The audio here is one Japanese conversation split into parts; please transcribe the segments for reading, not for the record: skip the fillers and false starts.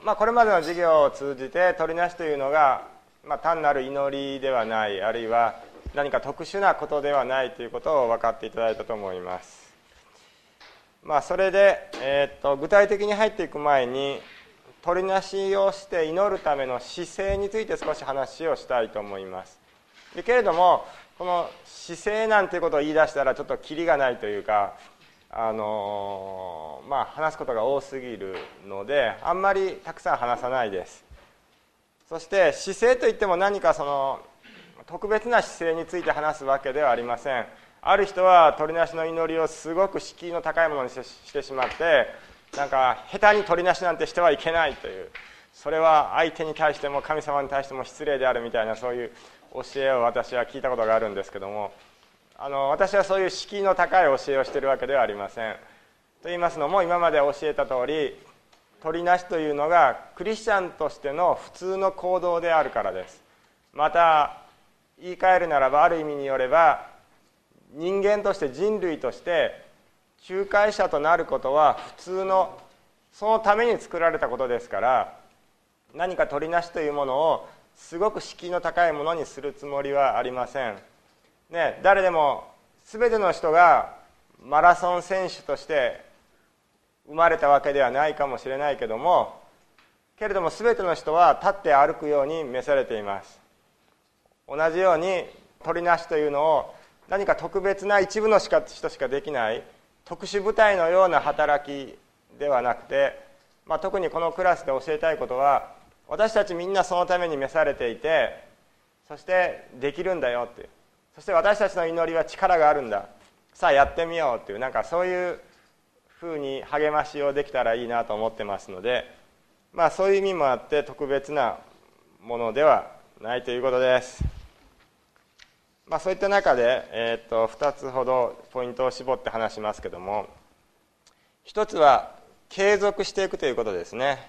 これまでの授業を通じて取りなしというのが、単なる祈りではない、あるいは何か特殊なことではないということを分かっていただいたと思います。それで、具体的に入っていく前に取りなしをして祈るための姿勢について少し話をしたいと思います。けれどもこの姿勢なんていうことを言い出したらちょっとキリがないというか、話すことが多すぎるのであんまりたくさん話さないです。そして姿勢といっても何かその特別な姿勢について話すわけではありません。ある人は取りなしの祈りをすごく敷居の高いものにしてしまって、なんか下手に取りなしなんてしてはいけないという、それは相手に対しても神様に対しても失礼であるみたいな、そういう教えを私は聞いたことがあるんですけども、私はそういう敷居の高い教えをしているわけではありません。と言いますのも、今まで教えた通り取りなしというのがクリスチャンとしての普通の行動であるからです。また言い換えるならば、ある意味によれば人間として人類として仲介者となることは普通のそのために作られたことですから、何か取りなしというものをすごく敷居の高いものにするつもりはありません、誰でも全ての人がマラソン選手として生まれたわけではないかもしれないけども、けれども全ての人は立って歩くように召されています。同じように取りなしというのを何か特別な一部の人しかできない特殊部隊のような働きではなくて、特にこのクラスで教えたいことは、私たちみんなそのために召されていて、そしてできるんだよっていう、そして私たちの祈りは力があるんだ、さあやってみようっていう、なんかそういうふうに励ましをできたらいいなと思ってますので、そういう意味もあって特別なものではないということです。そういった中で、2つほどポイントを絞って話しますけども、一つは継続していくということですね。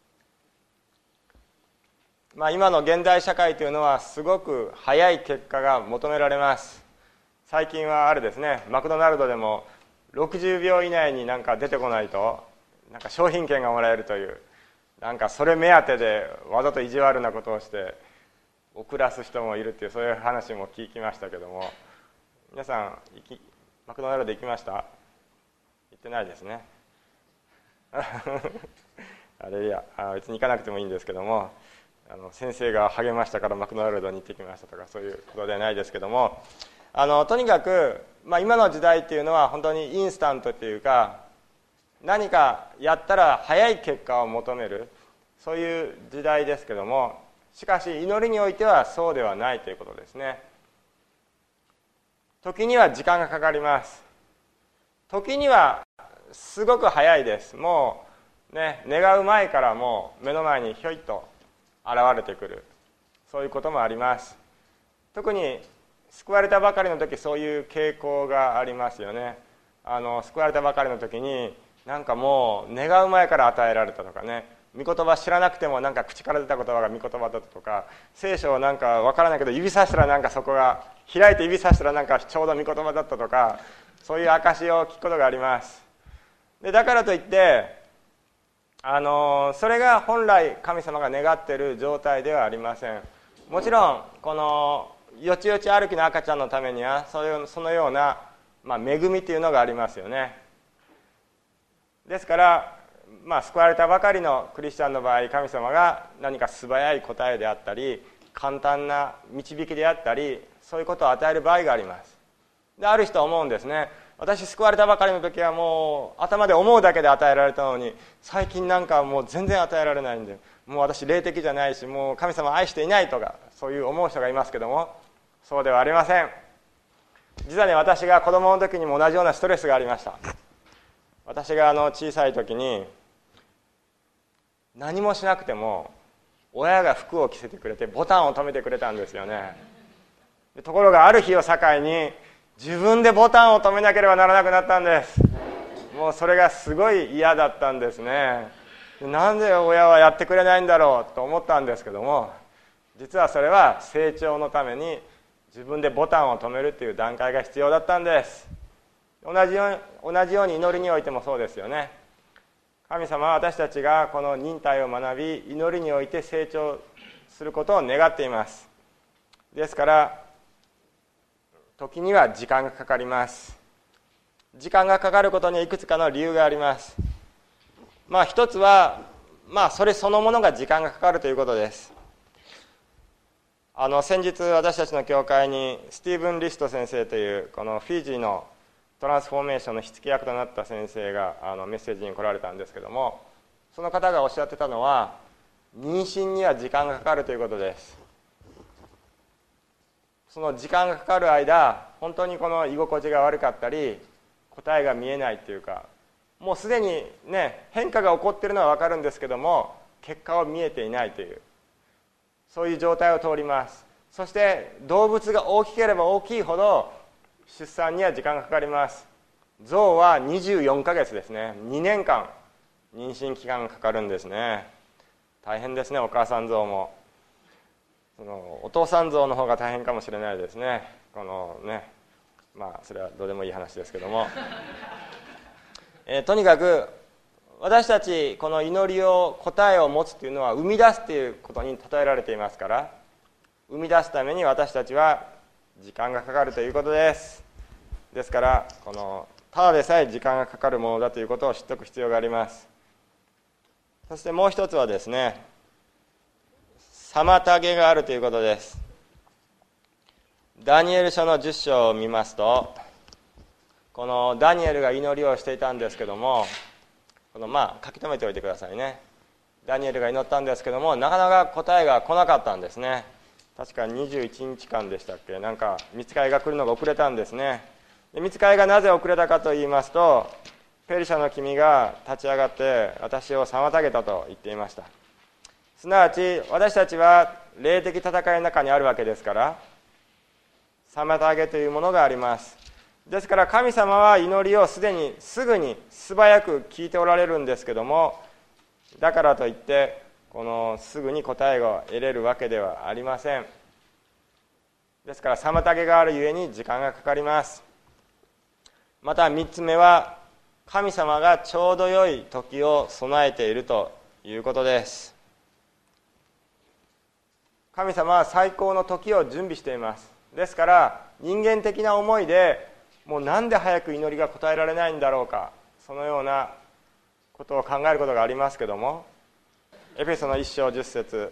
今の現代社会というのはすごく早い結果が求められます。最近はあれですね、マクドナルドでも60秒以内になんか出てこないとなんか商品券がもらえるという、なんかそれ目当てでわざと意地悪なことをして遅らす人もいるっていう、そういう話も聞きましたけども、皆さんマクドナルド行きました？行ってないですねあれ、いや別に行かなくてもいいんですけども、先生が励ましたからマクドナルドに行ってきましたとか、そういうことではないですけども、とにかく、今の時代っていうのは本当にインスタントというか、何かやったら早い結果を求める、そういう時代ですけども、しかし祈りにおいてはそうではないということですね。時には時間がかかります。時にはすごく早いです。もうね、願う前からもう目の前にひょいっと現れてくる、そういうこともあります。特に救われたばかりの時、そういう傾向がありますよね。救われたばかりの時になんかもう願う前から与えられたとかね、御言葉知らなくてもなんか口から出た言葉が御言葉だったとか、聖書をなんか分からないけど指さしたらなんかそこが開いて指さしたらなんかちょうど御言葉だったとか、そういう証を聞くことがあります。でだからといってそれが本来神様が願っている状態ではありません。もちろんこのよちよち歩きの赤ちゃんのためにはそのような、恵みというのがありますよね。ですから、救われたばかりのクリスチャンの場合、神様が何か素早い答えであったり簡単な導きであったり、そういうことを与える場合があります。である人は思うんですね、私救われたばかりの時はもう頭で思うだけで与えられたのに、最近なんかもう全然与えられないんで、もう私霊的じゃないし、もう神様を愛していないとか、そういう思う人がいますけども、そうではありません。実はね、私が子供の時にも同じようなストレスがありました。私が小さい時に何もしなくても親が服を着せてくれてボタンを止めてくれたんですよね。ところがある日を境に自分でボタンを止めなければならなくなったんです。もうそれがすごい嫌だったんですね。なんで親はやってくれないんだろうと思ったんですけども、実はそれは成長のために自分でボタンを止めるという段階が必要だったんです。同じように祈りにおいてもそうですよね。 神様は私たちがこの忍耐を学び、祈りにおいて成長することを願っています。ですから時には時間がかかります。時間がかかることにはいくつかの理由があります。一つはそれそのものが時間がかかるということです。先日私たちの教会にスティーブン・リスト先生というこのフィジーのトランスフォーメーションの火付け役となった先生がメッセージに来られたんですけども、その方がおっしゃってたのは、妊娠には時間がかかるということです。その時間がかかる間、本当にこの居心地が悪かったり、答えが見えないというか、もうすでにね、変化が起こっているのは分かるんですけども、結果は見えていないという、そういう状態を通ります。そして動物が大きければ大きいほど出産には時間がかかります。象は24ヶ月ですね。2年間妊娠期間がかかるんですね。大変ですね。お母さん象もお父さん象の方が大変かもしれないですね。それはどうでもいい話ですけどもとにかく私たちこの祈りを答えを持つというのは生み出すということに例えられていますから、生み出すために私たちは時間がかかるということです。ですからただでさえ時間がかかるものだということを知っておく必要があります。そしてもう一つはですね、妨げがあるということです。ダニエル書の10章を見ますと、このダニエルが祈りをしていたんですけども、書き留めておいてくださいね。ダニエルが祈ったんですけども、なかなか答えが来なかったんですね。確か21日間でしたっけ、見つかりが来るのが遅れたんですね。で見つかりがなぜ遅れたかと言いますと、ペルシャの君が立ち上がって私を妨げたと言っていました。すなわち私たちは霊的戦いの中にあるわけですから、妨げというものがあります。ですから神様は祈りをすぐに素早く聞いておられるんですけども、だからといってすぐに答えが得れるわけではありません。ですから妨げがあるゆえに時間がかかります。また3つ目は、神様がちょうど良い時を備えているということです。神様は最高の時を準備しています。ですから人間的な思いでもうなんで早く祈りが答えられないんだろうか、そのようなことを考えることがありますけども、エペソの1章10節、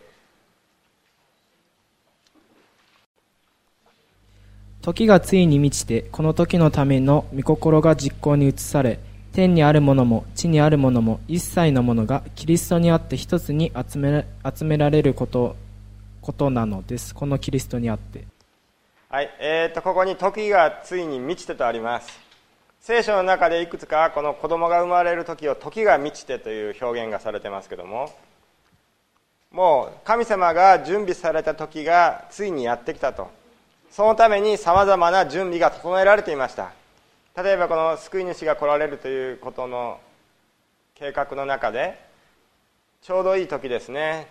時がついに満ちて、この時のための御心が実行に移され、天にあるものも地にあるものも一切のものがキリストにあって一つに集められることなのです。このキリストにあって。 はい、ここに時がついに満ちてとあります。聖書の中でいくつかこの子供が生まれる時を時が満ちてという表現がされてますけども、もう神様が準備された時がついにやってきたと。そのためにさまざまな準備が整えられていました。例えばこの救い主が来られるということの計画の中でちょうどいい時ですね。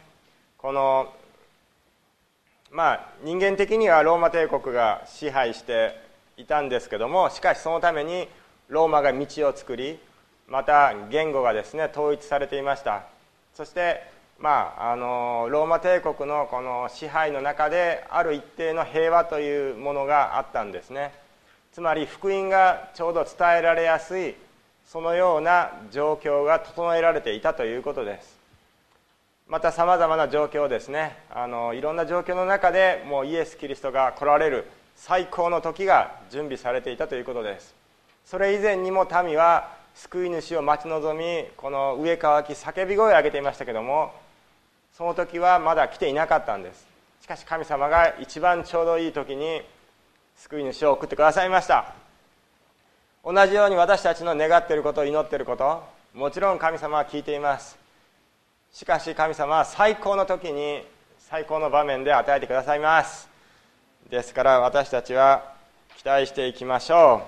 人間的にはローマ帝国が支配していたんですけども、しかしそのためにローマが道を作り、また言語がですね統一されていました。そしてローマ帝国のこの支配の中である一定の平和というものがあったんですね。つまり福音がちょうど伝えられやすい、そのような状況が整えられていたということです。またさまざまな状況ですね、いろんな状況の中でもうイエス・キリストが来られる最高の時が準備されていたということです。それ以前にも民は救い主を待ち望み、この上乾き叫び声を上げていましたけども、その時はまだ来ていなかったんです。しかし神様が一番ちょうどいい時に救い主を送ってくださいました。同じように私たちの願っていること、祈っていること、もちろん神様は聞いています。しかし神様は最高の時に最高の場面で与えてくださいます。ですから私たちは期待していきましょ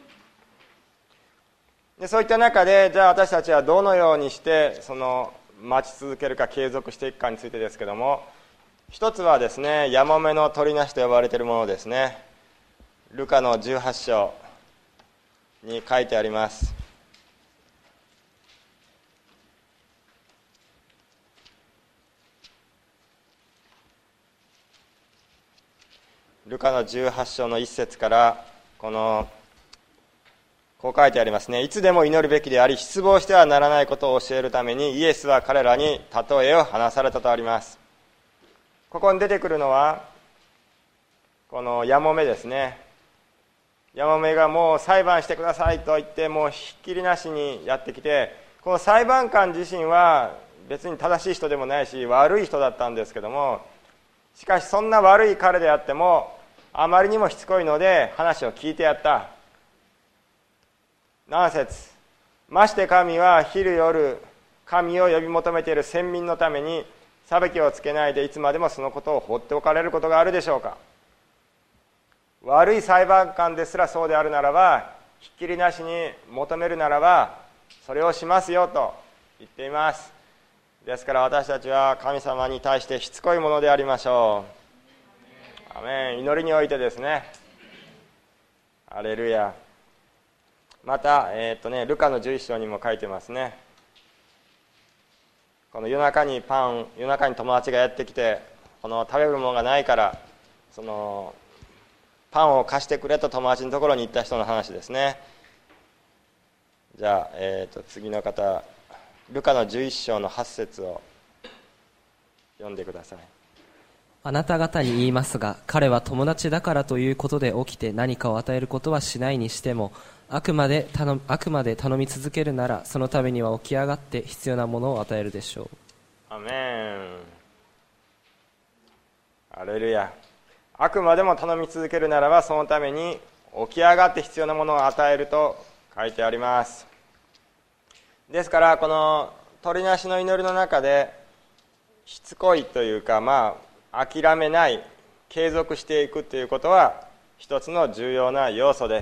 う。でそういった中で、じゃあ私たちはどのようにして待ち続けるか継続していくかについてですけども、一つはですね、やもめの取りなしと呼ばれているものですね。ルカの18章に書いてあります。 ルカの18章の1節からこう書いてありますね。いつでも祈るべきであり、失望してはならないことを教えるためにイエスは彼らに例えを話されたとあります。ここに出てくるのはこのやもめですね。やもめがもう裁判してくださいと言ってもうひっきりなしにやってきて、この裁判官自身は別に正しい人でもないし悪い人だったんですけども、しかしそんな悪い彼であってもあまりにもしつこいので話を聞いてやった。7節、まして神は昼夜神を呼び求めている先民のために裁きをつけないでいつまでもそのことを放っておかれることがあるでしょうか。悪い裁判官ですらそうであるならば、ひっきりなしに求めるならばそれをしますよと言っています。ですから私たちは神様に対してしつこいものでありましょう。アメン。祈りにおいてですね。ハレルヤ。また、ルカの11章にも書いてますね。この夜中に友達がやってきて、この食べるものがないからそのパンを貸してくれと友達のところに行った人の話ですね。じゃあ、次の方、ルカの11章の8節を読んでください。 あなた方に言いますが、彼は友達だからということで起きて何かを与えることはしないにしても、あくまで頼み続けるなら、そのためには起き上がって必要なものを与えるでしょう。 アメン。ハレルヤ。あくまでも頼み続けるならばそのために起き上がって必要なものを与えると書いてあります。ですからこの取りなしの祈りの中でしつこいというか、諦めない、継続していくということは一つの重要な要素です。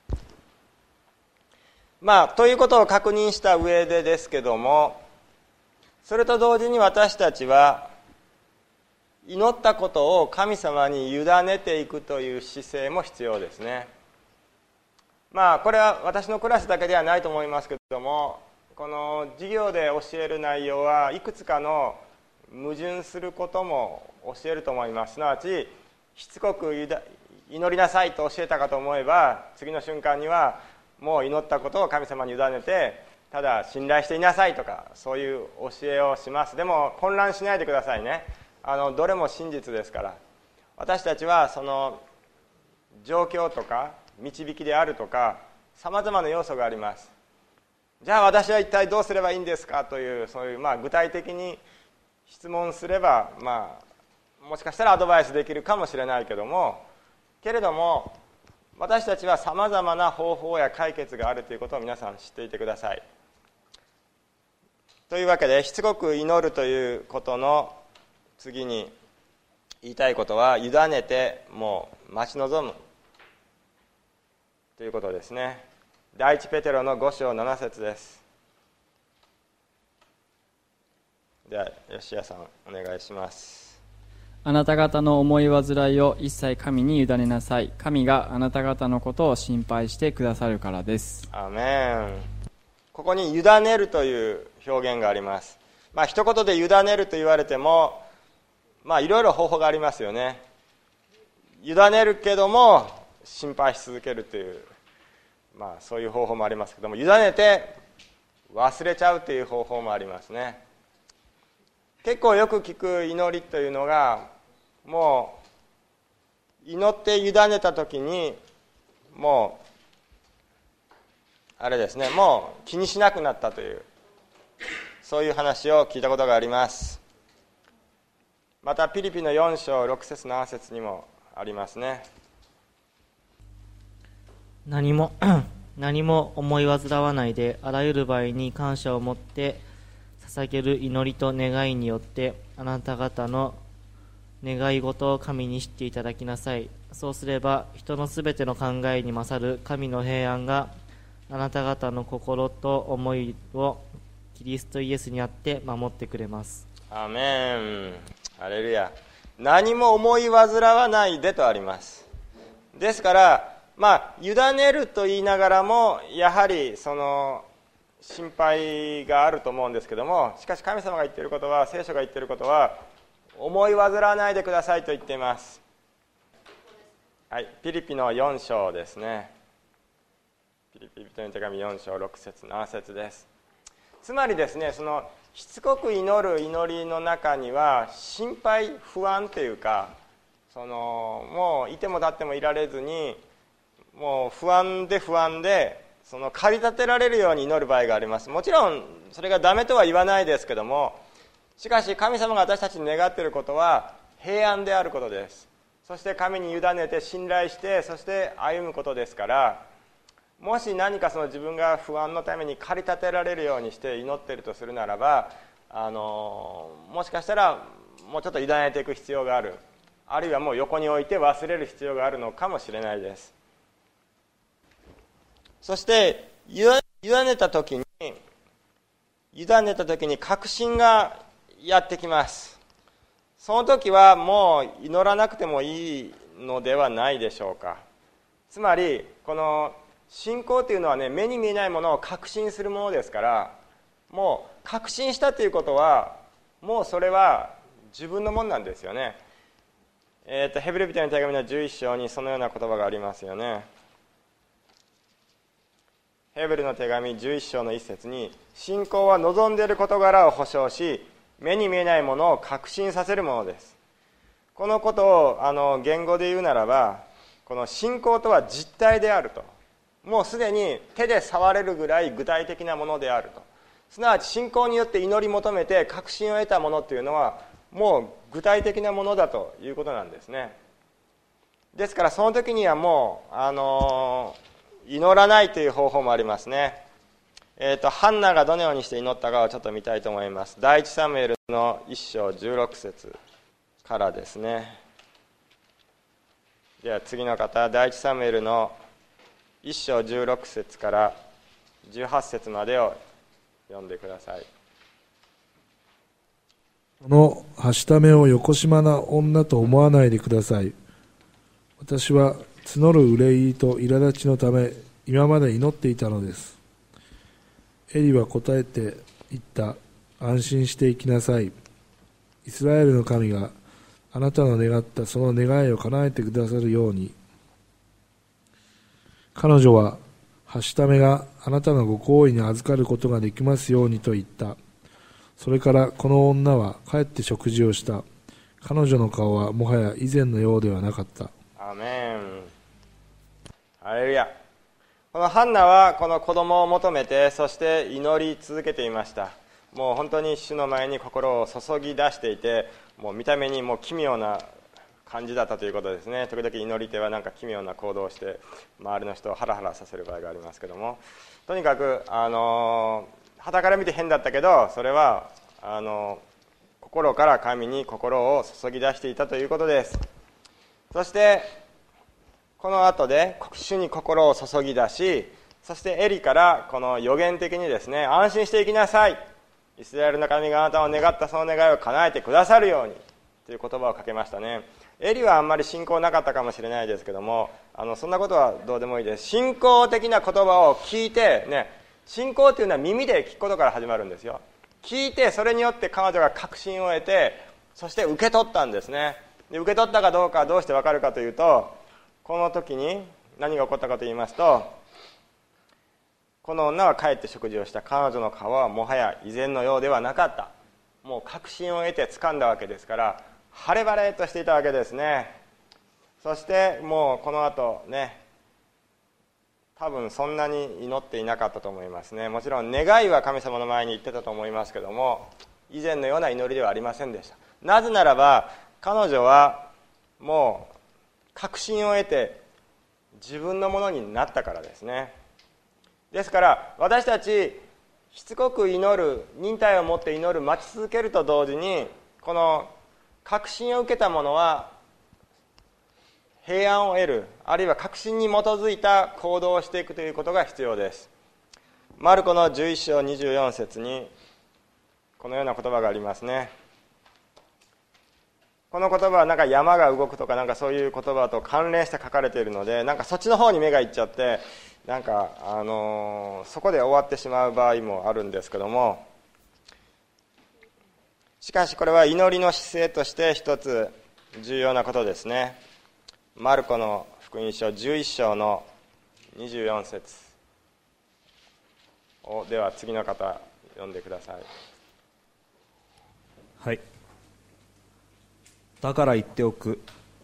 ということを確認した上でですけども、それと同時に私たちは祈ったことを神様に委ねていくという姿勢も必要ですね。これは私のクラスだけではないと思いますけれども、この授業で教える内容はいくつかの矛盾することも教えると思います。すなわちしつこく祈りなさいと教えたかと思えば、次の瞬間にはもう祈ったことを神様に委ねてただ信頼していなさいとか、そういう教えをします。でも混乱しないでくださいね。どれも真実ですから。私たちはその状況とか導きであるとかさまざまな要素があります。じゃあ私は一体どうすればいいんですかという、そういう具体的に質問すれば、もしかしたらアドバイスできるかもしれないけれども私たちはさまざまな方法や解決があるということを皆さん知っていてください。というわけで、しつこく祈るということの次に言いたいことは、委ねてもう待ち望むということですね。第一ペテロの5章7節です。では吉谷さんお願いします。 あなた方の思い煩いを一切神に委ねなさい。神があなた方のことを心配してくださるからです。 アメン。ここに委ねるという表現があります。一言で委ねると言われてもいろいろ方法がありますよね。委ねるけども心配し続けるという、そういう方法もありますけども、委ねて忘れちゃうという方法もありますね。結構よく聞く祈りというのが、もう祈って委ねた時にもう気にしなくなったという、そういう話を聞いたことがあります。またピリピの4章6節7節にもありますね。 何も思い煩わないで、あらゆる場合に感謝を持って捧げる祈りと願いによって、あなた方の願い事を神に知っていただきなさい。そうすれば人のすべての考えに勝る神の平安があなた方の心と思いをキリストイエスにあって守ってくれます。 アメン。ハレルヤ。何も思い煩わないでとあります。ですから委ねると言いながらもやはりその心配があると思うんですけども、しかし神様が言っていることは、聖書が言っていることは、思い煩わないでくださいと言っています。 はい、ピリピの4章ですね。ピリピ人の手紙4章6節7節です。つまりですね、そのしつこく祈る祈りの中には心配不安というか、もういても立ってもいられずに、もう不安でその駆り立てられるように祈る場合があります。もちろんそれがダメとは言わないですけども、しかし神様が私たちに願っていることは平安であることです。そして神に委ねて信頼して、そして歩むことですから、もし何かその自分が不安のために駆り立てられるようにして祈っているとするならば、もしかしたらもうちょっと委ねていく必要がある、あるいはもう横に置いて忘れる必要があるのかもしれないです。そして委ねた時に確信がやってきます。その時はもう祈らなくてもいいのではないでしょうか。つまりこの信仰というのはね、目に見えないものを確信するものですから、もう確信したということはもうそれは自分のものなんですよね。ヘブル人の手紙の11章にそのような言葉がありますよね。ヘブルの手紙11章の1節に、信仰は望んでいる事柄を保証し、目に見えないものを確信させるものです。このことを言語で言うならば、この信仰とは実体であると、もうすでに手で触れるぐらい具体的なものであると、すなわち信仰によって祈り求めて確信を得たものというのはもう具体的なものだということなんですね。ですからその時にはもう祈らないという方法もありますね。ハンナがどのようにして祈ったかをちょっと見たいと思います。第一サムエルの1章16節からですね。では次の方、第一サムエルの1章16節から18節までを読んでください。 このはしためをよこしまな女と思わないでください。私は募る憂いと苛立ちのため今まで祈っていたのです。エリは答えて言った。安心していきなさい。イスラエルの神があなたの願ったその願いを叶えてくださるように。彼女ははしためがあなたのご厚意に預かることができますようにと言った。それからこの女は帰って食事をした。彼女の顔はもはや以前のようではなかった。 アーメン。ハレルヤ。このハンナはこの子供を求めて、そして祈り続けていました。もう本当に主の前に心を注ぎ出していて、もう見た目にもう奇妙な感じだったということですね。時々祈り手はなんか奇妙な行動をして周りの人をハラハラさせる場合がありますけども、とにかく傍から見て変だったけど、それは心から神に心を注ぎ出していたということです。そしてこの後で主に心を注ぎ出し、そしてエリからこの予言的にですね、安心していきなさい、イスラエルの神があなたを願ったその願いを叶えてくださるようにという言葉をかけましたね。エリはあんまり信仰なかったかもしれないですけども、そんなことはどうでもいいです。信仰的な言葉を聞いてね、信仰というのは耳で聞くことから始まるんですよ。聞いて、それによって彼女が確信を得て、そして受け取ったんですね。で受け取ったかどうかはどうして分かるかというと、この時に何が起こったかと言いますと、この女は帰って食事をした。彼女の顔はもはや以前のようではなかった。もう確信を得て掴んだわけですから、晴れ晴れとしていたわけですね。そしてもうこの後ね、多分そんなに祈っていなかったと思いますね。もちろん願いは神様の前に言ってたと思いますけども、以前のような祈りではありませんでした。なぜならば彼女はもう確信を得て自分のものになったからですね。ですから私たちしつこく祈る、忍耐を持って祈る、待ち続けると同時に、この確信を受けたものは平安を得る、あるいは確信に基づいた行動をしていくということが必要です。マルコの11章24節にこのような言葉がありますね。この言葉はなんか山が動くとかなんかそういう言葉と関連して書かれているので、なんかそっちの方に目がいっちゃって、なんかそこで終わってしまう場合もあるんですけども、しかしこれは祈りの姿勢として一つ重要なことですね。マルコの福音書11章の24節を、では次の方読んでください。 はい。だから言っておく。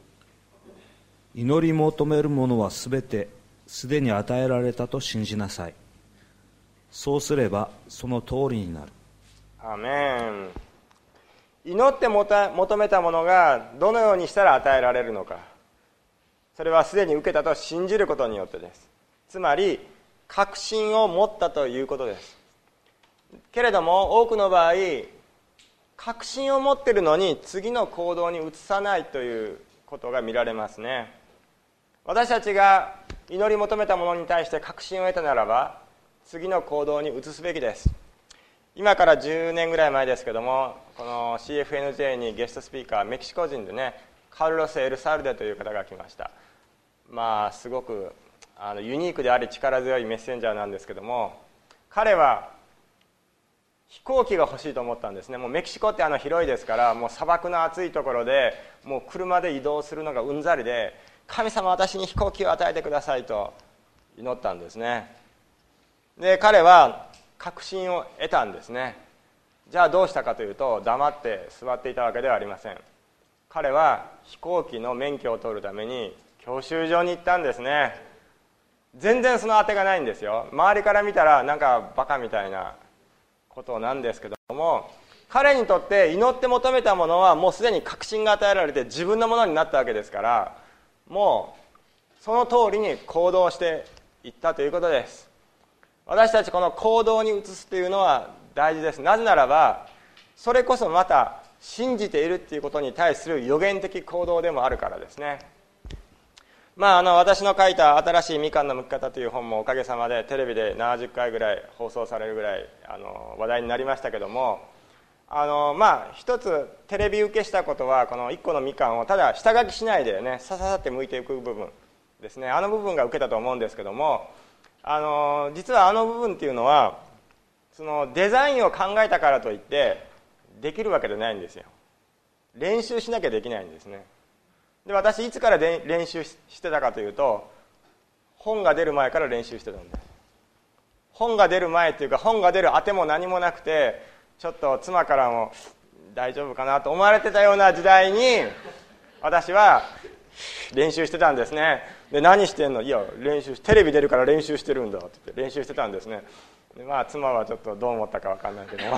祈り求めるものはすべてすでに与えられたと信じなさい。そうすればその通りになる。 アーメン。祈って求めたものがどのようにしたら与えられるのか、それはすでに受けたと信じることによってです。つまり確信を持ったということです。けれども多くの場合、確信を持っているのに次の行動に移さないということが見られますね。私たちが祈り求めたものに対して確信を得たならば、次の行動に移すべきです。今から10年ぐらい前ですけども、この CFNJ にゲストスピーカー、メキシコ人でね、カルロス・エルサルデという方が来ました。すごくユニークであり力強いメッセンジャーなんですけども、彼は飛行機が欲しいと思ったんですね。もうメキシコって広いですから、もう砂漠の暑いところでもう車で移動するのがうんざりで、神様私に飛行機を与えてくださいと祈ったんですね。で彼は確信を得たんですね。じゃあどうしたかというと、黙って座っていたわけではありません。彼は飛行機の免許を取るために教習所に行ったんですね。全然その当てがないんですよ。周りから見たらなんかバカみたいなことなんですけども、彼にとって祈って求めたものはもうすでに確信が与えられて自分のものになったわけですから、もうその通りに行動していったということです。私たちこの行動に移すというのは大事です。なぜならばそれこそまた信じているということに対する予言的行動でもあるからですね。私の書いた新しいみかんの剥き方という本もおかげさまでテレビで70回ぐらい放送されるぐらい話題になりましたけども、一つテレビ受けしたことは、この1個のみかんをただ下書きしないでね、さささって剥いていく部分ですね。部分が受けたと思うんですけども、実は部分っていうのはそのデザインを考えたからといってできるわけじゃないんですよ。練習しなきゃできないんですね。で私いつから練習してたかというと、本が出る前から練習してたんです。本が出る前というか、本が出る当ても何もなくて、ちょっと妻からも大丈夫かなと思われてたような時代に私は練習してたんですね。で何してんの？いや練習、テレビ出るから練習してるんだって言って練習してたんですね。で妻はちょっとどう思ったか分かんないけど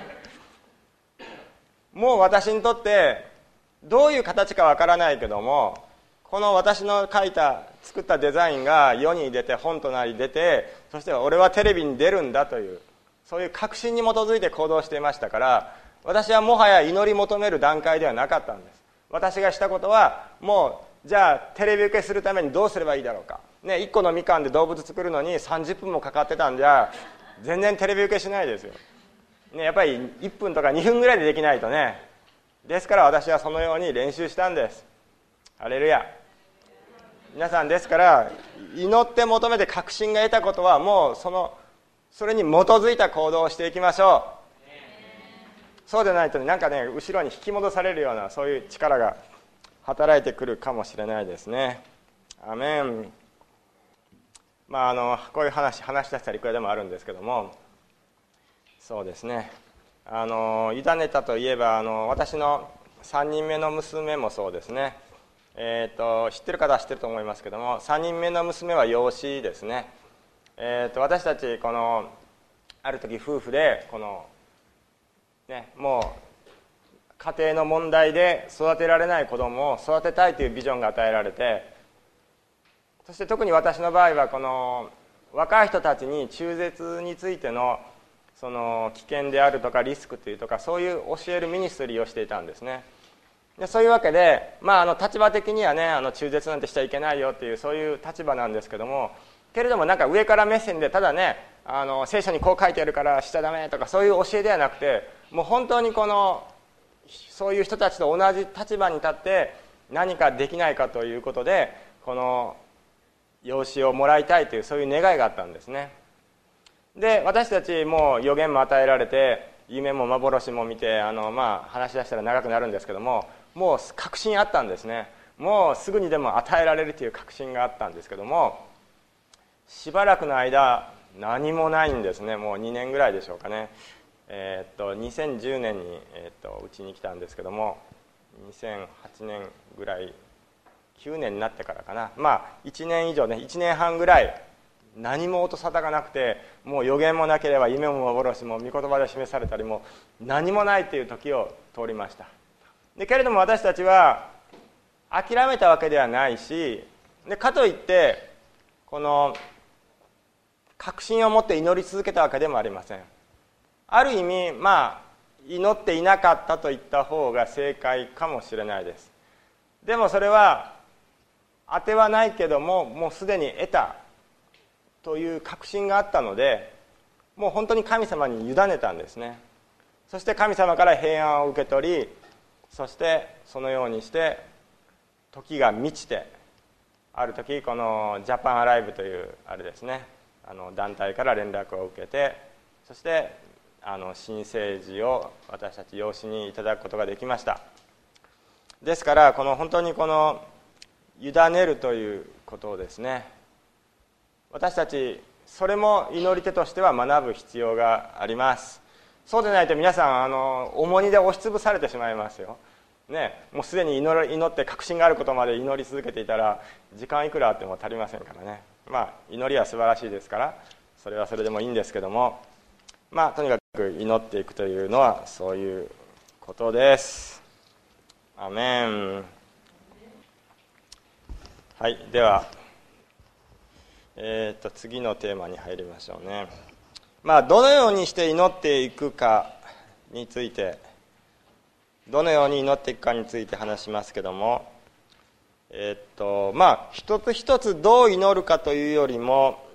もう私にとってどういう形か分からないけども、この私の作ったデザインが世に出て本となり出て、そして俺はテレビに出るんだという、そういう確信に基づいて行動していましたから、私はもはや祈り求める段階ではなかったんです。私がしたことはもう、じゃあテレビ受けするためにどうすればいいだろうか、1個のみかんで動物作るのに30分もかかってたんじゃ全然テレビ受けしないですよ、やっぱり1分とか2分ぐらいでできないとね。ですから私はそのように練習したんです。ハレルヤ。皆さん、ですから祈って求めて確信が得たことは、もうそれに基づいた行動をしていきましょう。そうでないと後ろに引き戻されるような、そういう力が働いてくるかもしれないですね。アメン。こういう話し出したらいくらでもあるんですけども、そうですね、委ねたといえば私の3人目の娘もそうですね。知ってる方は知ってると思いますけども、3人目の娘は養子ですね。私たちある時夫婦でもう家庭の問題で育てられない子供を育てたいというビジョンが与えられて、そして特に私の場合は若い人たちに中絶についての危険であるとかリスクというとか、そういう教えるミニストリーをしていたんですね。でそういうわけで、立場的にはね、中絶なんてしちゃいけないよっていう、そういう立場なんですけども、けれども上から目線でただね、聖書にこう書いてあるからしちゃダメとか、そういう教えではなくて、もう本当にそういう人たちと同じ立場に立って何かできないかということで、この養子をもらいたいという、そういう願いがあったんですね。で私たちも予言も与えられて、夢も幻も見て話し出したら長くなるんですけども、もう確信あったんですね。 もうすぐにでも与えられるという確信があったんですけども、しばらくの間何もないんですね。もう2年ぐらいでしょうかね。2010年に、うちに来たんですけども、2008年ぐらい、9年になってからかな、1年以上ね、1年半ぐらい何も音沙汰がなくて、もう予言もなければ夢も幻も御言葉で示されたりも何もないという時を通りました。でけれども私たちは諦めたわけではないし、でかといってこの確信を持って祈り続けたわけでもありません。ある意味祈っていなかったと言った方が正解かもしれないです。でもそれは当てはないけども、もうすでに得たという確信があったので、もう本当に神様に委ねたんですね。そして神様から平安を受け取り、そしてそのようにして時が満ちて、ある時このジャパンアライブというあれですね、団体から連絡を受けて、そして新生児を私たち養子にいただくことができました。ですから本当にこの委ねるということをですね、私たちそれも祈り手としては学ぶ必要があります。そうでないと皆さん重荷で押しつぶされてしまいますよ、ね、もうすでに祈って確信があることまで祈り続けていたら時間いくらあっても足りませんからね。祈りは素晴らしいですからそれはそれでもいいんですけども、とにかく祈っていくというのはそういうことです。アメン。はい、では次のテーマに入りましょうね。どのようにして祈っていくかについて、話しますけども、一つ一つどう祈るかというよりも、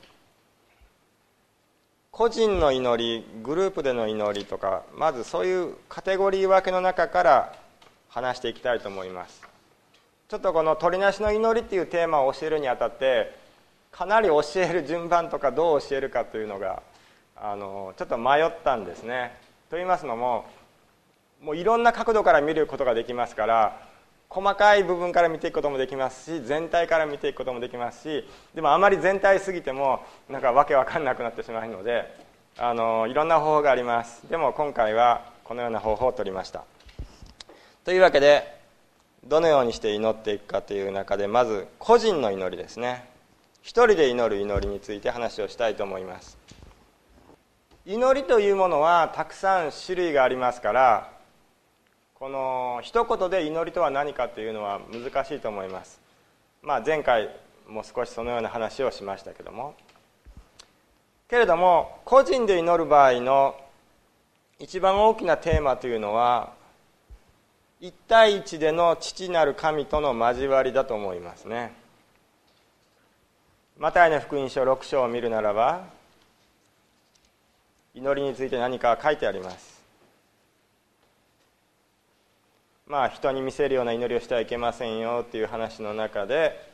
個人の祈り、グループでの祈りとか、まずそういうカテゴリー分けの中から話していきたいと思います。ちょっとこの鳥なしの祈りっていうテーマを教えるにあたって、かなり教える順番とかどう教えるかというのがちょっと迷ったんですね。と言いますのも、もういろんな角度から見ることができますから、細かい部分から見ていくこともできますし、全体から見ていくこともできますし、でもあまり全体すぎてもなんかわけわかんなくなってしまうので、いろんな方法があります。でも今回はこのような方法を取りました。というわけで、どのようにして祈っていくかという中で、まず個人の祈りですね。一人で祈る祈りについて話をしたいと思います。祈りというものはたくさん種類がありますから、この一言で祈りとは何かというのは難しいと思います。前回も少しそのような話をしましたけども、けれども個人で祈る場合の一番大きなテーマというのは、一対一での父なる神との交わりだと思いますね。マタイの福音書6章を見るならば、祈りについて何か書いてあります。人に見せるような祈りをしてはいけませんよという話の中で、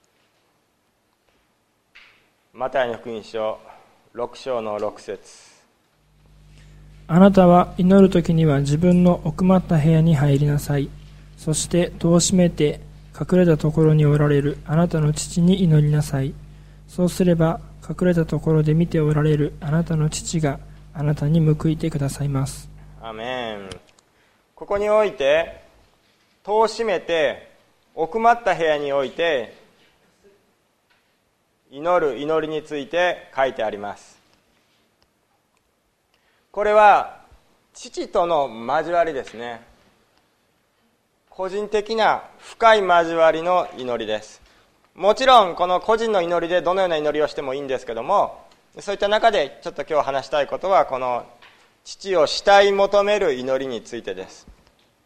マタイの福音書6章の6節、 あなたは祈るときには自分の奥まった部屋に入りなさい。そして戸を閉めて隠れたところにおられるあなたの父に祈りなさい。そうすれば隠れたところで見ておられるあなたの父があなたに報いてくださいます。 アメン。ここにおいて戸を閉めて奥まった部屋において祈る祈りについて書いてあります。これは父との交わりですね。個人的な深い交わりの祈りです。もちろんこの個人の祈りでどのような祈りをしてもいいんですけども、そういった中でちょっと今日話したいことは、この父を慕い求める祈りについてです。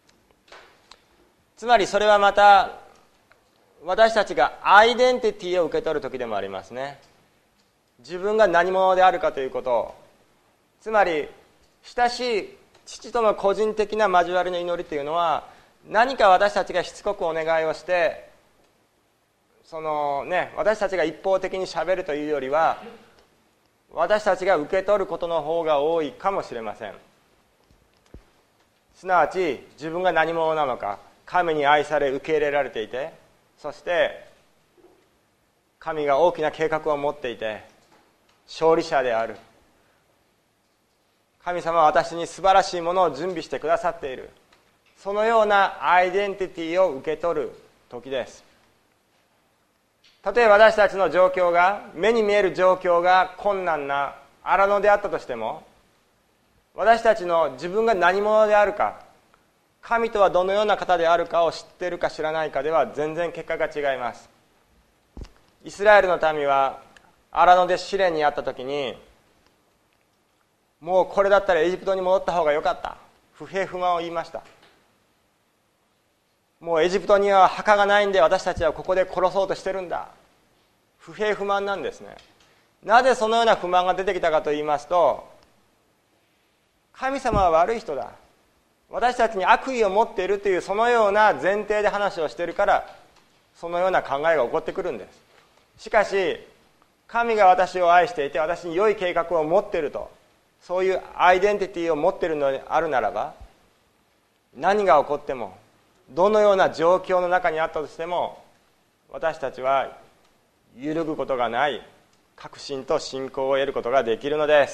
つまりそれはまた私たちがアイデンティティを受け取る時でもありますね。自分が何者であるかということを、つまり親しい父との個人的な交わりの祈りというのは、何か私たちがしつこくお願いをして私たちが一方的にしゃべるというよりは、私たちが受け取ることの方が多いかもしれません。すなわち自分が何者なのか、神に愛され受け入れられていて、 そして神が大きな計画を持っていて勝利者である、神様は私に素晴らしいものを準備してくださっている、そのようなアイデンティティを受け取る時です。たとえ私たちの状況が、目に見える状況が困難な荒野であったとしても、私たちの自分が何者であるか、神とはどのような方であるかを知っているか知らないかでは全然結果が違います。イスラエルの民は荒野で試練にあった時に、もうこれだったらエジプトに戻った方が良かった、不平不満を言いました。もうエジプトには墓がないんで私たちはここで殺そうとしてるんだ、不平不満なんですね。なぜそのような不満が出てきたかと言いますと、神様は悪い人だ、私たちに悪意を持っているというそのような前提で話をしているから、そのような考えが起こってくるんです。しかし神が私を愛していて私に良い計画を持っていると、そういうアイデンティティを持っているのであるならば、何が起こってもどのような状況の中にあったとしても、私たちは揺るぐことがない確信と信仰を得ることができるのです。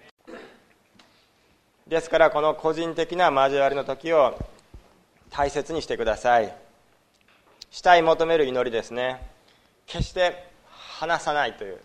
ですからこの個人的な交わりの時を大切にしてください。慕い求める祈りですね。決して離さないという。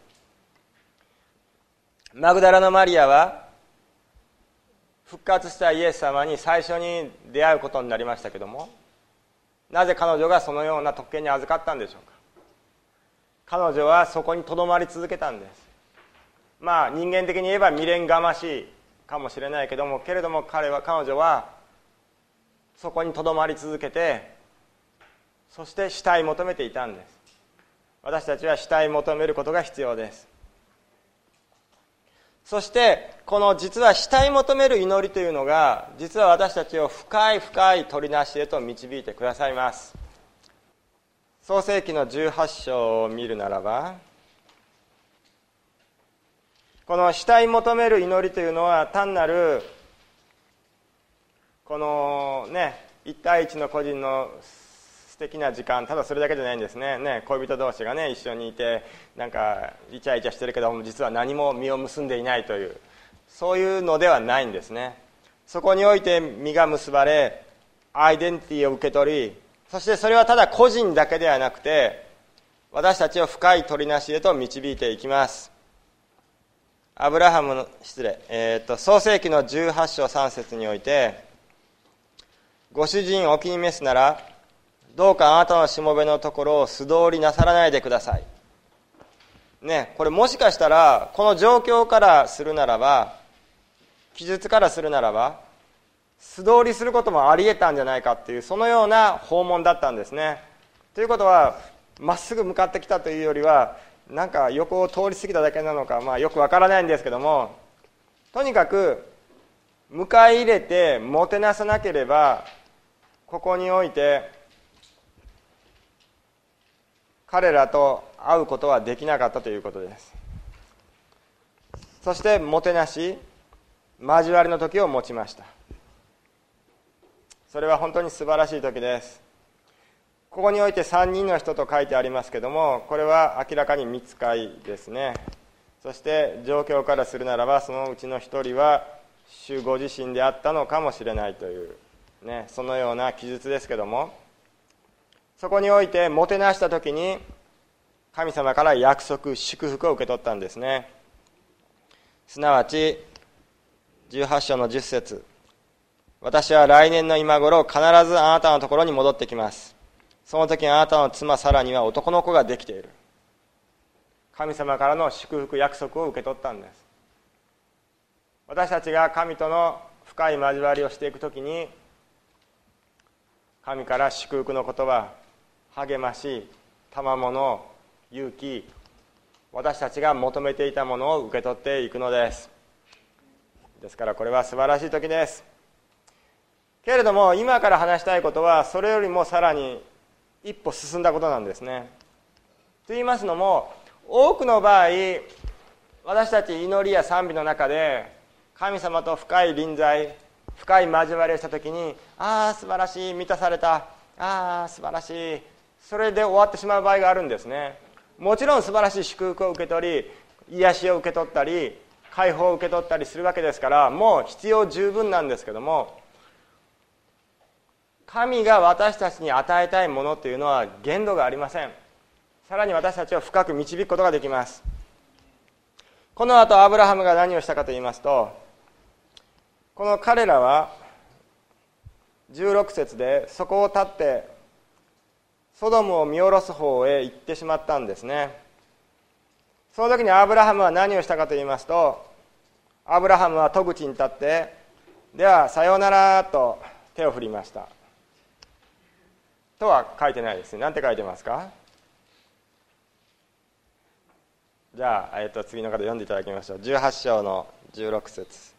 マグダラのマリアは復活したイエス様に最初に出会うことになりましたけども、なぜ彼女がそのような特権に預かったんでしょうか。彼女はそこにとどまり続けたんです。人間的に言えば未練がましいかもしれないけども、けれども彼女はそこにとどまり続けて、そして慕い求めていたんです。私たちは慕い求めることが必要です。そしてこの実は慕い求める祈りというのが、実は私たちを深い深い取りなしへと導いてくださいます。創世記の18章を見るならば、この慕い求める祈りというのは単なるこの一対一の個人の素敵な時間、ただそれだけじゃないんですね。恋人同士が一緒にいてなんかイチャイチャしてるけど実は何も実を結んでいないという、そういうのではないんですね。そこにおいて実が結ばれ、アイデンティティを受け取り、そしてそれはただ個人だけではなくて私たちを深い取りなしへと導いていきます。創世記の18章3節において、ご主人をお気に召すならどうかあなたのしもべのところを素通りなさらないでください。これもしかしたらこの状況からするならば、記述からするならば素通りすることもあり得たんじゃないかっていう、そのような訪問だったんですね。ということはまっすぐ向かってきたというよりは、なんか横を通り過ぎただけなのか、よくわからないんですけども、とにかく迎え入れてもてなさなければここにおいて彼らと会うことはできなかったということです。そしてもてなし交わりの時を持ちました。それは本当に素晴らしい時です。ここにおいて3人の人と書いてありますけども、これは明らかに御使いですね。そして状況からするならばそのうちの一人は主ご自身であったのかもしれないという、そのような記述ですけども、そこにおいてもてなした時に神様から約束、祝福を受け取ったんですね。すなわち18章の10節、私は来年の今頃必ずあなたのところに戻ってきます。その時あなたの妻サラには男の子ができている。神様からの祝福、約束を受け取ったんです。私たちが神との深い交わりをしていくときに、神から祝福の言葉、励まし、賜物、勇気、私たちが求めていたものを受け取っていくのです。ですからこれは素晴らしい時です。けれども今から話したいことはそれよりもさらに一歩進んだことなんですね。と言いますのも、多くの場合私たち祈りや賛美の中で神様と深い臨在、深い交わりをしたときに、素晴らしい、満たされた、素晴らしい、 それで終わってしまう場合があるんですね。もちろん素晴らしい祝福を受け取り、癒しを受け取ったり、解放を受け取ったりするわけですから、もう必要十分なんですけども、神が私たちに与えたいものというのは限度がありません。さらに私たちを深く導くことができます。この後アブラハムが何をしたかと言いますと、この彼らは16節でそこを立ってソドムを見下ろす方へ行ってしまったんですね。その時にアブラハムは何をしたかと言いますと、アブラハムは戸口に立って、ではさようならと手を振りましたとは書いてないですね。なんて書いてますか？じゃあ、次の方読んでいただきましょう。18章の16節。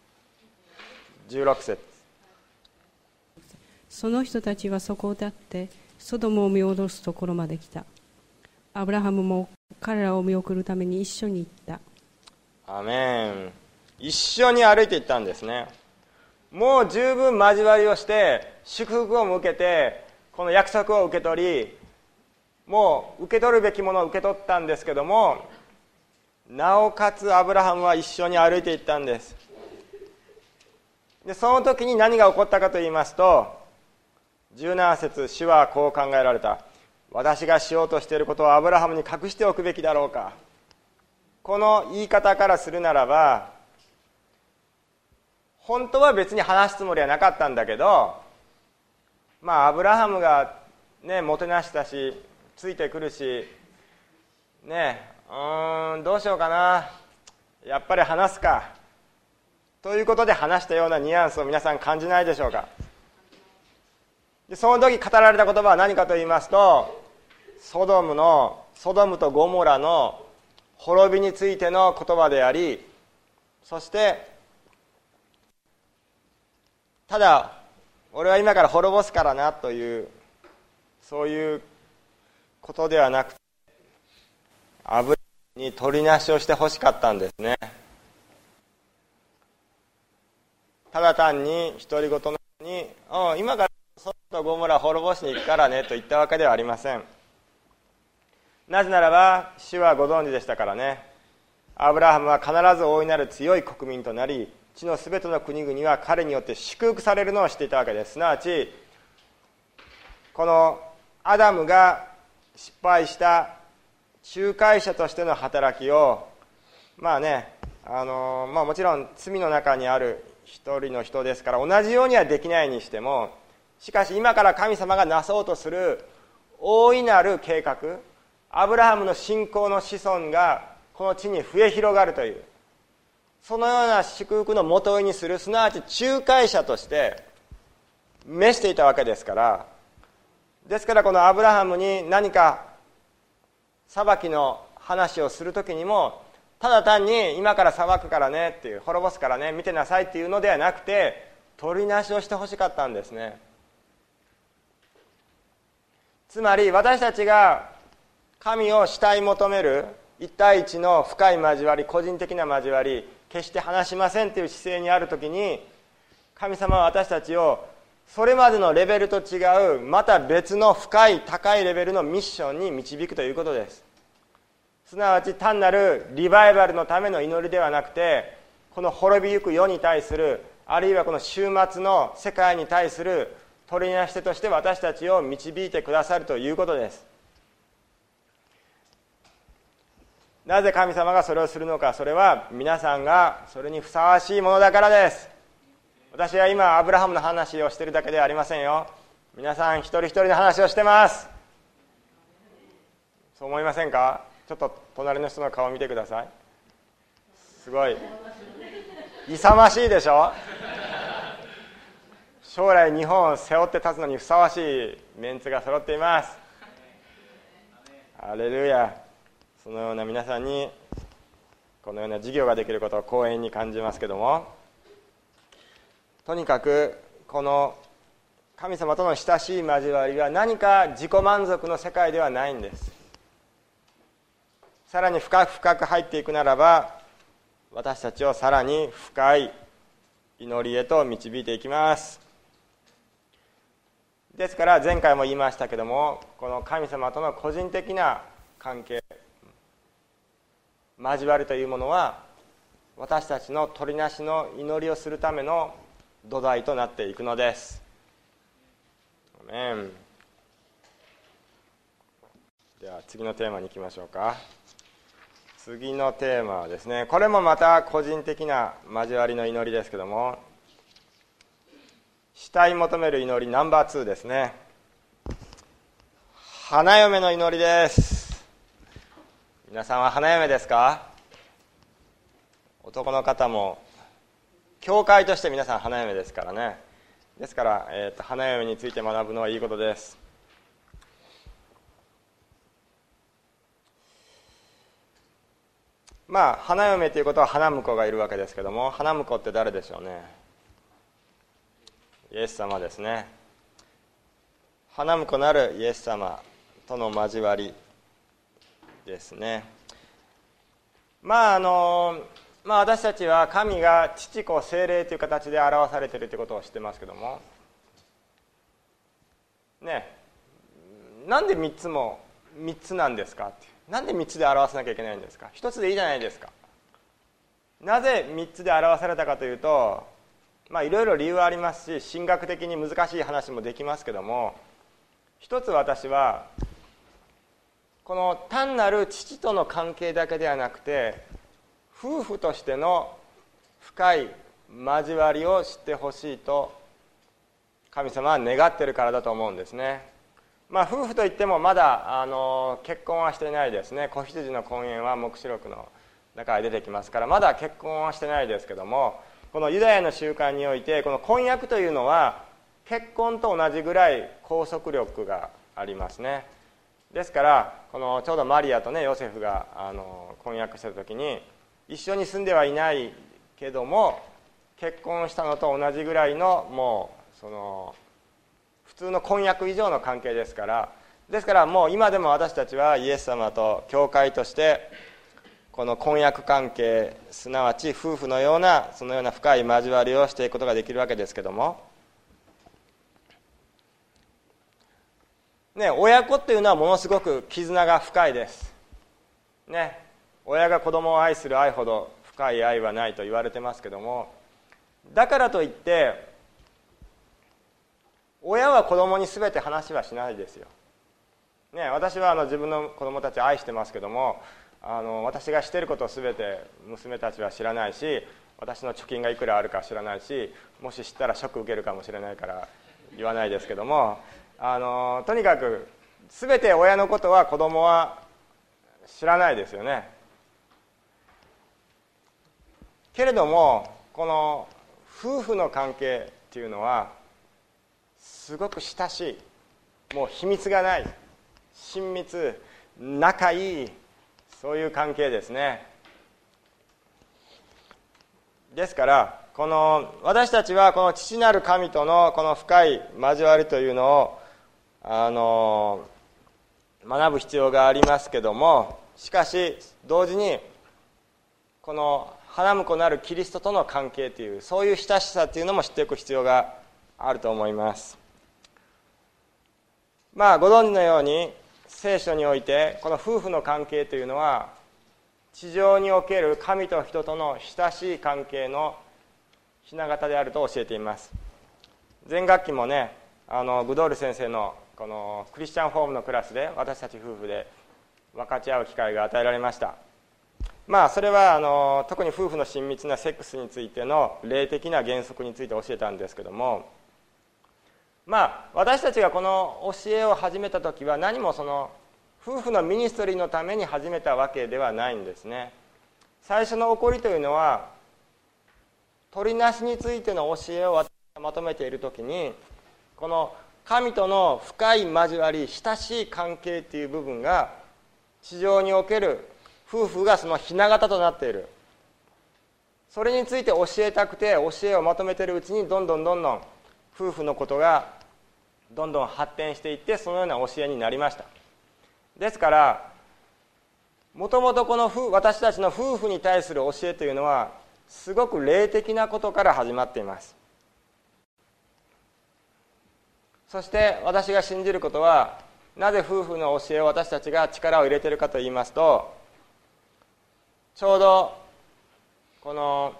その人たちはそこを立ってソドムを見下ろすところまで来た。アブラハムも彼らを見送るために一緒に行った。 アメン。一緒に歩いていったんですね。もう十分交わりをして祝福を受けて、この約束を受け取り、もう受け取るべきものを受け取ったんですけども、なおかつアブラハムは一緒に歩いていったんです。でその時に何が起こったかと言いますと、17節、主はこう考えられた。私がしようとしていることをアブラハムに隠しておくべきだろうか。この言い方からするならば、本当は別に話すつもりはなかったんだけど、アブラハムがね、もてなしたしついてくるしね、どうしようかな、やっぱり話すかということで話したようなニュアンスを皆さん感じないでしょうか。でその時語られた言葉は何かと言いますと、ソドムとゴモラの滅びについての言葉であり、そしてただ俺は今から滅ぼすからなという、そういうことではなくて、アブラハムに取りなしをしてほしかったんですね。ただ単に独り言のように、今からソドムとゴモラを滅ぼしに行くからねと言ったわけではありません。なぜならば主はご存知でしたからね。アブラハムは必ず大いなる強い国民となり、地のすべての国々は彼によって祝福されるのを知っていたわけです。すなわちこのアダムが失敗した仲介者としての働きを、もちろん罪の中にある一人の人ですから同じようにはできないにしても、しかし今から神様がなそうとする大いなる計画、アブラハムの信仰の子孫がこの地に増え広がるという、そのような祝福のもとにする、すなわち仲介者として召していたわけですから、ですからこのアブラハムに何か裁きの話をするときにも、ただ単に今から裁くからねっていう、滅ぼすからね見てなさいっていうのではなくて、取りなしをしてほしかったんですね。つまり私たちが神を慕い求める一対一の深い交わり、個人的な交わり、決して話しませんという姿勢にあるときに、神様は私たちをそれまでのレベルと違う、また別の深い高いレベルのミッションに導くということです。すなわち単なるリバイバルのための祈りではなくて、この滅びゆく世に対する、あるいはこの終末の世界に対する取りなし手として私たちを導いてくださるということです。なぜ神様がそれをするのか、それは皆さんがそれにふさわしいものだからです。私は今アブラハムの話をしているだけではありませんよ。皆さん一人一人の話をしてます。そう思いませんか？ちょっと隣の人の顔を見てください。すごい勇ましいでしょ。将来日本を背負って立つのにふさわしいメンツが揃っています。ハレルヤ。そのような皆さんにこのような授業ができることを光栄に感じますけども、とにかくこの神様との親しい交わりは何か自己満足の世界ではないんです。さらに深く深く入っていくならば、私たちをさらに深い祈りへと導いていきます。 ですから前回も言いましたけども、この神様との個人的な関係、交わりというものは私たちの取りなしの祈りをするための土台となっていくのです。アメン。では次のテーマに行きましょうか。次のテーマはですね、これもまた個人的な交わりの祈りですけども、慕い求める祈りナンバー2ですね。花嫁の祈りです。皆さんは花嫁ですか？男の方も教会として皆さん花嫁ですからね。ですから、花嫁について学ぶのはいいことです。まあ花嫁ということは花婿がいるわけですけども、花婿って誰でしょうね。イエス様ですね。花婿なるイエス様との交わりですね。私たちは神が父子聖霊という形で表されているということを知ってますけどもね、なんで3つなんですかって、なんで3つで表さなきゃいけないんですか。1つでいいじゃないですか。なぜ3つで表されたかというと、いろいろ理由はありますし、神学的に難しい話もできますけども、一つ私はこの単なる父との関係だけではなくて、夫婦としての深い交わりを知ってほしいと神様は願っているからだと思うんですね。夫婦といってもまだ結婚はしていないですね。子羊の婚宴は黙示録の中で出てきますから、まだ結婚はしてないですけども、このユダヤの習慣においてこの婚約というのは結婚と同じぐらい拘束力がありますね。ですからこのちょうどマリアとねヨセフが婚約した時に、一緒に住んではいないけども結婚したのと同じぐらいのもうその普通の婚約以上の関係ですから、もう今でも私たちはイエス様と教会としてこの婚約関係、すなわち夫婦のようなそのような深い交わりをしていくことができるわけですけどもね、親子っていうのはものすごく絆が深いですね。親が子供を愛する愛ほど深い愛はないと言われてますけども、だからといって親は子供に全て話はしないですよ、ね、私は自分の子供たちを愛してますけども、私がしていることを全て娘たちは知らないし、私の貯金がいくらあるか知らないし、もし知ったらショック受けるかもしれないから言わないですけども、とにかく全て親のことは子供は知らないですよね。けれどもこの夫婦の関係っていうのはすごく親しい、もう秘密がない、親密、仲いい、そういう関係ですね。ですからこの私たちはこの父なる神とのこの深い交わりというのを学ぶ必要がありますけども、しかし同時にこの花婿なるキリストとの関係という、そういう親しさというのも知っていく必要があると思います。ご存知のように聖書においてこの夫婦の関係というのは地上における神と人との親しい関係のひな形であると教えています。前学期もねグドール先生のこのクリスチャンホームのクラスで私たち夫婦で分かち合う機会が与えられました。それは特に夫婦の親密なセックスについての霊的な原則について教えたんですけども、私たちがこの教えを始めた時は何もその夫婦のミニストリーのために始めたわけではないんですね。最初の起こりというのは取りなしについての教えを私がまとめている時に、この神との深い交わり、親しい関係という部分が地上における夫婦がそのひな形となっている、それについて教えたくて教えをまとめているうちにどんどん夫婦のことがどんどん発展していって、そのような教えになりました。ですからもともとこの私たちの夫婦に対する教えというのはすごく霊的なことから始まっています。 そして私が信じることは、なぜ夫婦の教えを私たちが力を入れているかと言いますと、ちょうどこの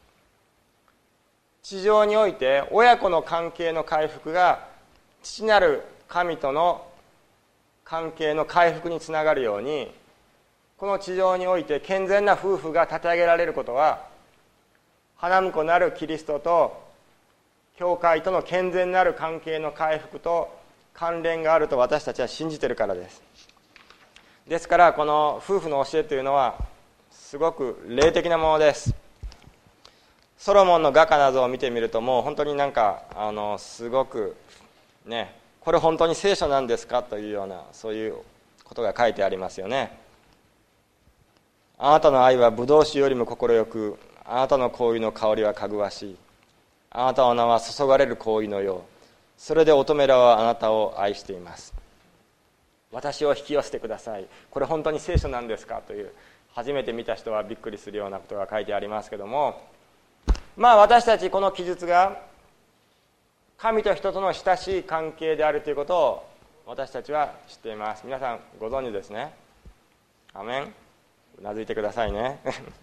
地上において親子の関係の回復が父なる神との関係の回復につながるように、この地上において健全な夫婦が立て上げられることは、花婿なるキリストと教会との健全なる関係の回復と関連があると私たちは信じているからです。ですからこの夫婦の教えというのはすごく霊的なものです。ソロモンの画家などを見てみると、もう本当にすごくね、これ本当に聖書なんですかというような、そういうことが書いてありますよね。あなたの愛はブドウ酒よりも快く、あなたの香油の香りはかぐわしい。あなたの名は注がれる香油のよう。それで乙女らはあなたを愛しています。私を引き寄せてください。これ本当に聖書なんですかという、初めて見た人はびっくりするようなことが書いてありますけども、私たちこの記述が神と人との親しい関係であるということを私たちは知っています。皆さんご存知ですね。アメン。うなずいてくださいね。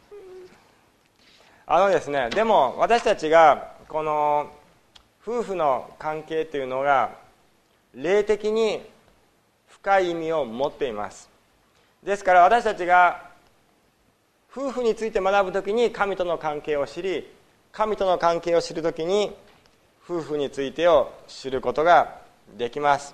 ですね、でも私たちがこの夫婦の関係というのが霊的に深い意味を持っています。ですから私たちが夫婦について学ぶときに神との関係を知り、神との関係を知るときに夫婦についてを知ることができます。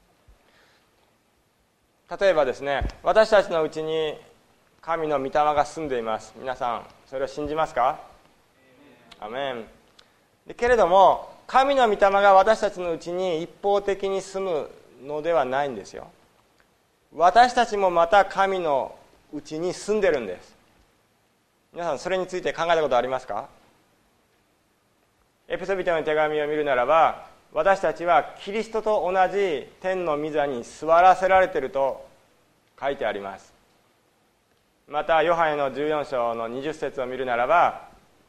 例えばですね、私たちのうちに神の御霊が住んでいます。皆さんそれを信じますか？アメン。けれども神の御霊が私たちのうちに一方的に住むのではないんですよ。私たちもまた神のうちに住んでるんです。皆さんそれについて考えたことありますか？エペソビトの手紙を見るならば、私たちはキリストと同じ天の御座に座らせられていると書いてあります。またヨハネの14章の20節を見るならば、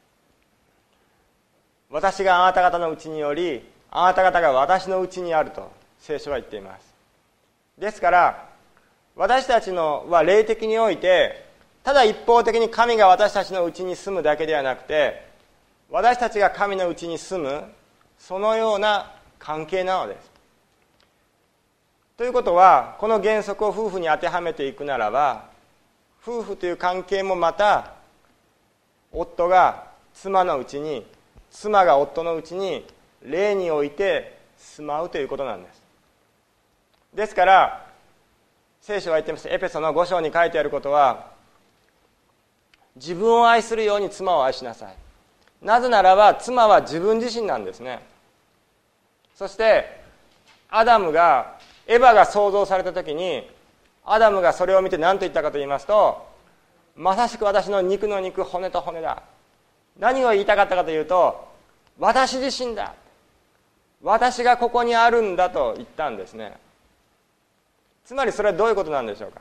私があなた方のうちにより、あなた方が私のうちにあると聖書は言っています。ですから私たちのは霊的において、ただ一方的に神が私たちのうちに住むだけではなくて、私たちが神のうちに住む、そのような関係なのです。ということは、この原則を夫婦に当てはめていくならば、夫婦という関係もまた夫が妻のうちに、妻が夫のうちに霊において住まうということなんです。ですから聖書は言っています。エペソの5章に書いてあることは、自分を愛するように妻を愛しなさい。なぜならば妻は自分自身なんですね。そしてエヴァが創造された時に、アダムがそれを見て何と言ったかと言いますと、まさしく私の肉の肉、骨と骨だ。何を言いたかったかというと、私自身だ、私がここにあるんだと言ったんですね。つまりそれはどういうことなんでしょうか。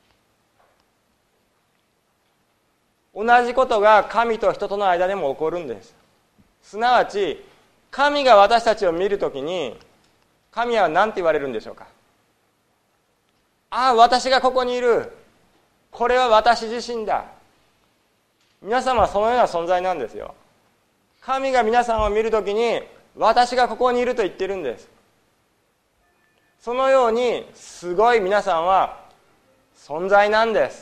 同じことが神と人との間でも起こるんです。すなわち神が私たちを見るときに、神は何て言われるんでしょうか。ああ、私がここにいる、これは私自身だ。皆様はそのような存在なんですよ。神が皆さんを見るときに、私がここにいると言っているんです。そのようにすごい皆さんは存在なんです。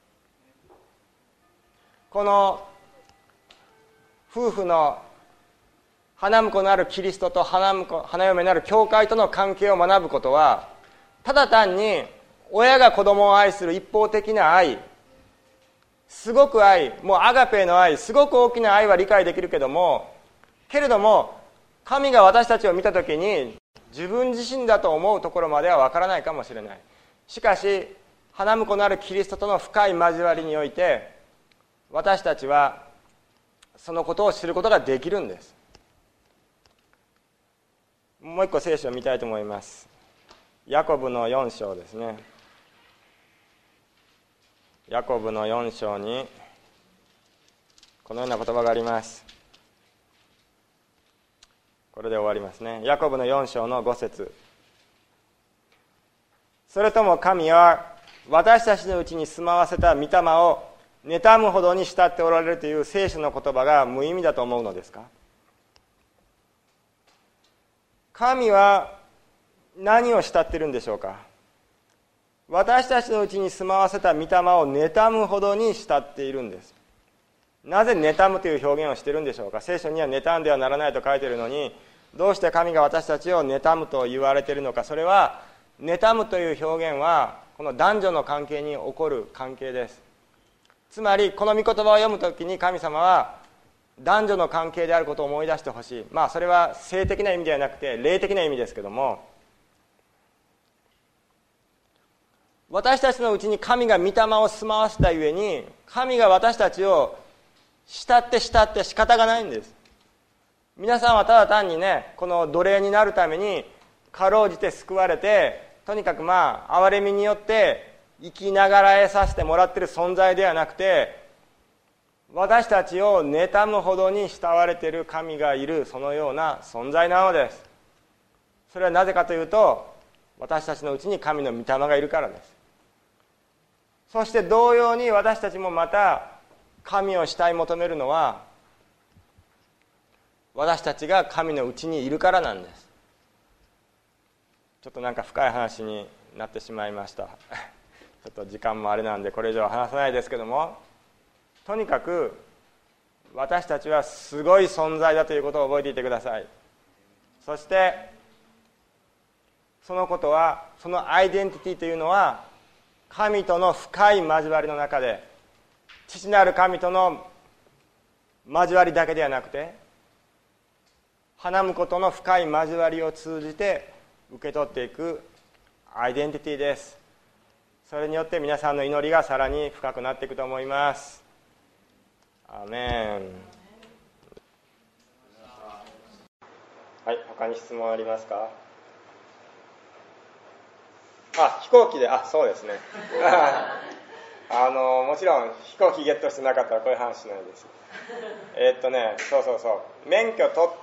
この夫婦の花婿なるキリストと花嫁なる教会との関係を学ぶことは、ただ単に親が子供を愛する一方的な愛、すごく愛、もうアガペの愛、すごく大きな愛は理解できるけれども、神が私たちを見たときに自分自身だと思うところまではわからないかもしれない。しかし花婿なるキリストとの深い交わりにおいて、私たちはそのことを知ることができるんです。もう一個聖書を見たいと思います。ヤコブの4章ですね。ヤコブの4章にこのような言葉があります。 これで終わりますね。ヤコブの4章の5節。それとも神は私たちのうちに住まわせた御霊を妬むほどに慕っておられるという聖書の言葉が無意味だと思うのですか？神は何を慕っているんでしょうか？私たちのうちに住まわせた御霊を妬むほどに慕っているんです。なぜ妬むという表現をしているんでしょうか？聖書には妬んではならないと書いているのに、どうして神が私たちを妬むと言われているのか。それは妬むという表現はこの男女の関係に起こる関係です。つまりこの御言葉を読むときに神様は男女の関係であることを思い出してほしい。それは性的な意味ではなくて霊的な意味ですけども、私たちのうちに神が御霊を住まわせたゆえに、神が私たちを慕って仕方がないんです。皆さんはただ単にね、この奴隷になるためにかろうじて救われて、とにかく憐れみによって生きながらえさせてもらっている存在ではなくて、私たちを妬むほどに慕われている神がいる、そのような存在なのです。それはなぜかというと、私たちのうちに神の御霊がいるからです。そして同様に私たちもまた神を慕い求めるのは、私たちが神のうちにいるからなんです。ちょっと深い話になってしまいました。ちょっと時間もあれなんでこれ以上は話さないですけども、とにかく私たちはすごい存在だということを覚えていてください。そしてそのことは、そのアイデンティティというのは、神との深い交わりの中で、父なる神との交わりだけではなくて、花婿との深い交わりを通じて受け取っていくアイデンティティです。それによって皆さんの祈りがさらに深くなっていくと思います。アーメン。はい、他に質問ありますか？飛行機で、そうですね。もちろん飛行機ゲットしてなかったらこういう話しないです。免許取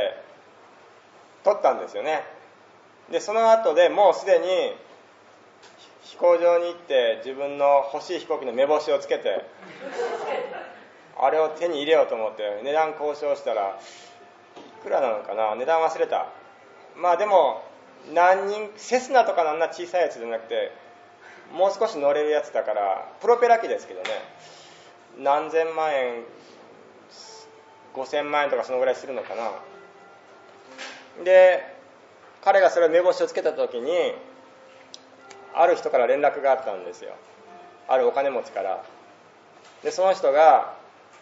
ったんですよね。で、その後でもうすでに飛行場に行って自分の欲しい飛行機の目星をつけて、あれを手に入れようと思って値段交渉したら、いくらなのかな、値段忘れた。でもセスナとかのあんな小さいやつじゃなくて、もう少し乗れるやつだから、プロペラ機ですけどね、何千万円、5000万円とかそのぐらいするのかな。で、彼がそれを目星をつけた時に、ある人から連絡があったんですよ。あるお金持ちから。で、その人が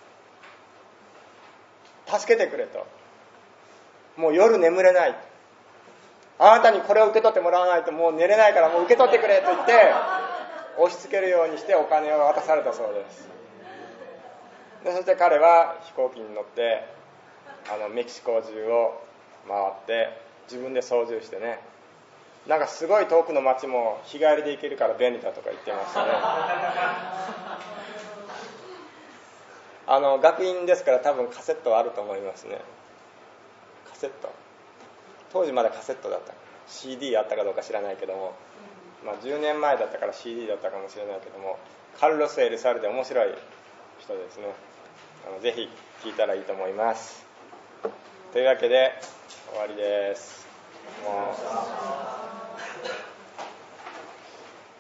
助けてくれと、もう夜眠れない、あなたにこれを受け取ってもらわないともう寝れないから、もう受け取ってくれと言って押し付けるようにしてお金を渡されたそうです。で、そして彼は飛行機に乗ってメキシコ中を回って自分で操縦してね、すごい遠くの町も日帰りで行けるから便利だとか言ってましたね。学院ですから多分カセットはあると思いますね。カセット、当時まだカセットだった、 CD あったかどうか知らないけども、10年前だったから CD だったかもしれないけども、カルロス・エルサルで面白い人ですね。ぜひ聞いたらいいと思います。というわけで終わりです。もう